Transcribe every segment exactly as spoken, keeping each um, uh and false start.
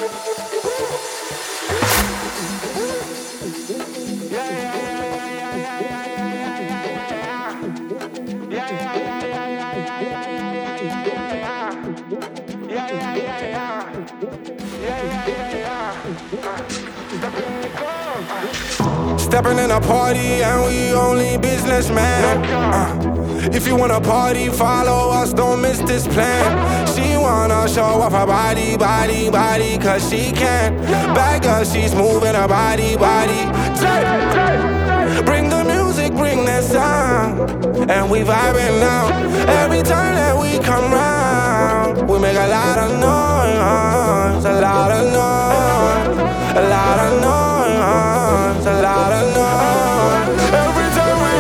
Stepping in a party and we only businessmen. Uh, if you wanna party, follow us, don't miss this plan. She wanna show off her body, body, body, cause she can. Bad girl, she's moving her body, body. Bring the music, bring that sound, and we vibing now. Every time that we come round, we make a lot of noise, a lot of noise, a lot of noise, a lot of noise. Every time we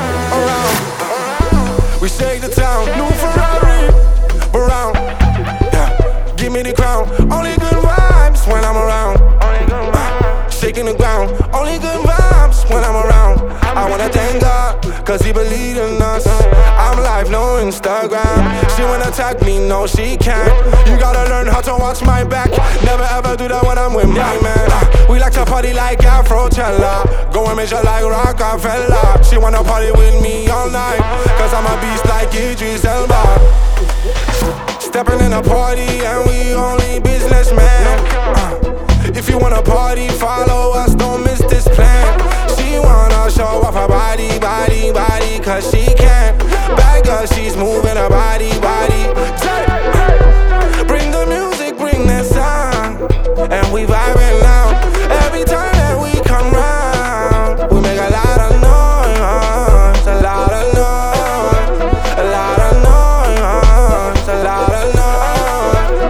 around, we shake the town. New Ferrari, around, yeah. Give me the crown. Only good vibes when I'm around. Uh, shaking the ground. Only good vibes when I'm around. I wanna thank God, cause he believed in us. I'm live, no Instagram. She wanna tag me, no she can't. You gotta learn how to watch my back. Never ever do that when I'm with my man. uh, We like to party like Afrochella. Go and measure like Rockefeller. She wanna party with me all night, cause I'm a beast like Idris Elba. Stepping in a party and we only businessmen. uh, If you wanna party, follow us, don't miss this plan. She wanna show off her body, body, body, cause she can. Bad girl, she's moving her body, body. Bring the music, bring that sound, and we vibing now. Every time that we come round, we make a lot of noise, a lot of noise, a lot of noise, a lot of noise.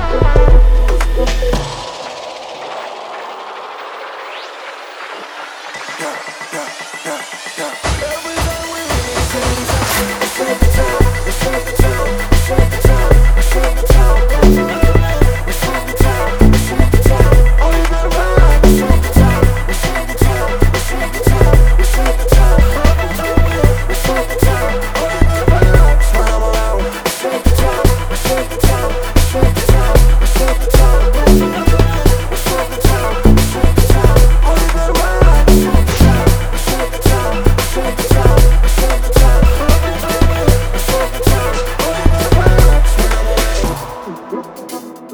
Yeah, yeah, yeah, yeah. Every time we shake the town, we shake the town, we shake the town, we shake the town, we shake the town. We shake the town, we shake the town. Only good vibes. We shake the town, we shake the town, we shake the town, we shake the town. We shake the town, only good vibes when I'm around. We shake the town, we shake the town, we shake the town, we shake the town. We shake the town, we shake the town, only good vibes. We shake the town, we shake the town, we shake the town, we shake the town. We shake the town, only good vibes when I'm around.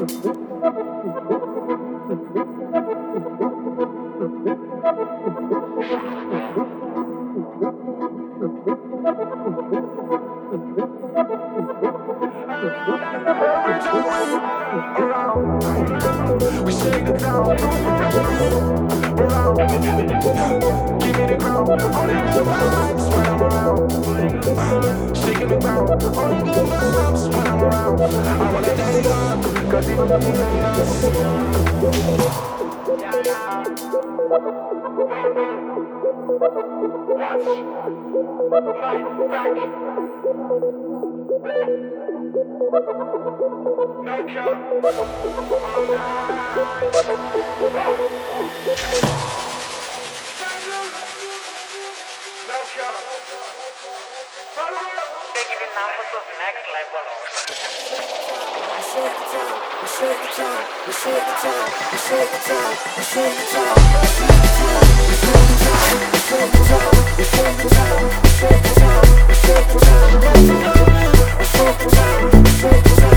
We shake the town, around, give me the crown. Only good vibes when I'm around. Uh, shaking the ground. Only good vibes when I'm around. I wanna thank God, cause he believes in us. We shake the town, we shake the town, we shake the town, we shake the town, we shake the town, we shake the town, we shake the town, we shake the town, we shake the town, we shake the town, we shake the town, we shake the town, we shake the town.